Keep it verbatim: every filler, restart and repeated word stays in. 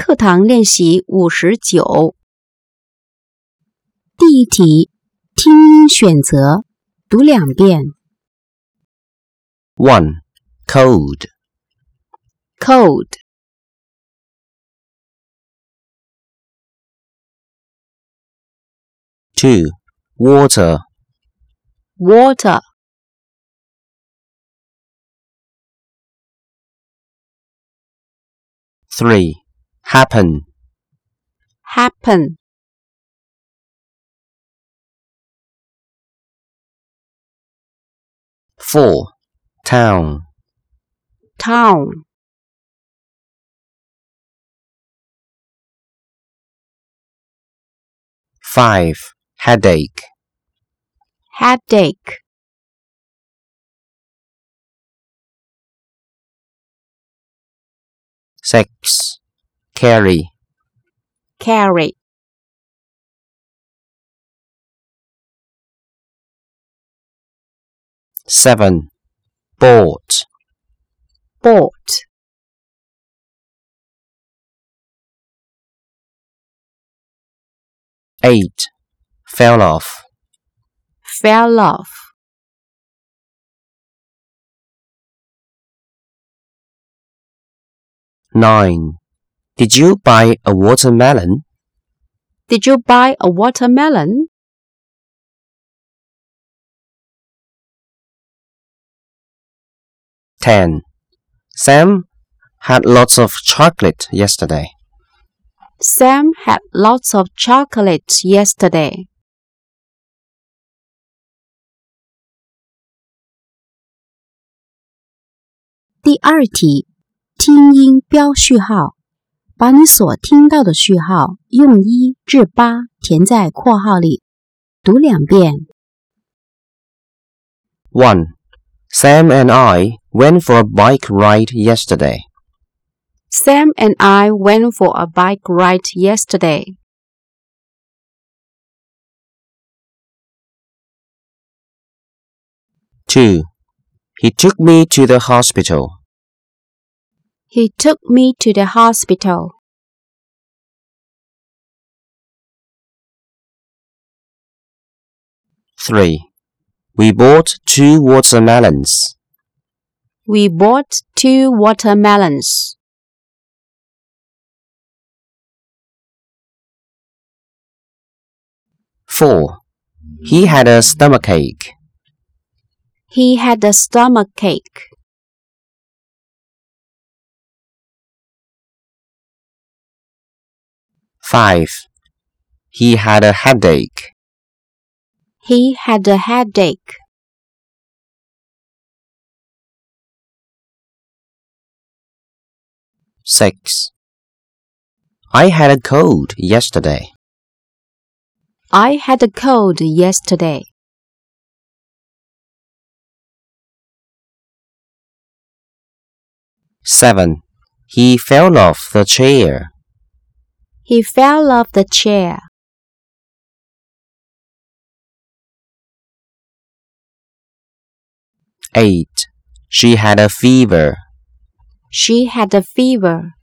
课堂练习五十九。第一题，听音选择，读两遍。 one. Cold. Cold. two. Water. Water. three. Happen. Happen. four. Town. Town. five. Headache. Headache. six. Carry. Carry. seven. Bought. Bought. eight. Fell off. Fell off. nine. Did you buy a watermelon? Did you buy a watermelon? ten. Sam had lots of chocolate yesterday. Sam had lots of chocolate yesterday. 第二题，听音标序号，把你所听到的序号用一至八填在括号里，读两遍。 one. Sam and I went for a bike ride yesterday. Sam and I went for a bike ride yesterday. 2. He took me to the hospital. He took me to the hospital. three. We bought two watermelons. We bought two watermelons. four. He had a stomachache. He had a stomachache. five. He had a headache. He had a headache. six. I had a cold yesterday. I had a cold yesterday. seven. He fell off the chair. He fell off the chair. eight. She had a fever. She had a fever.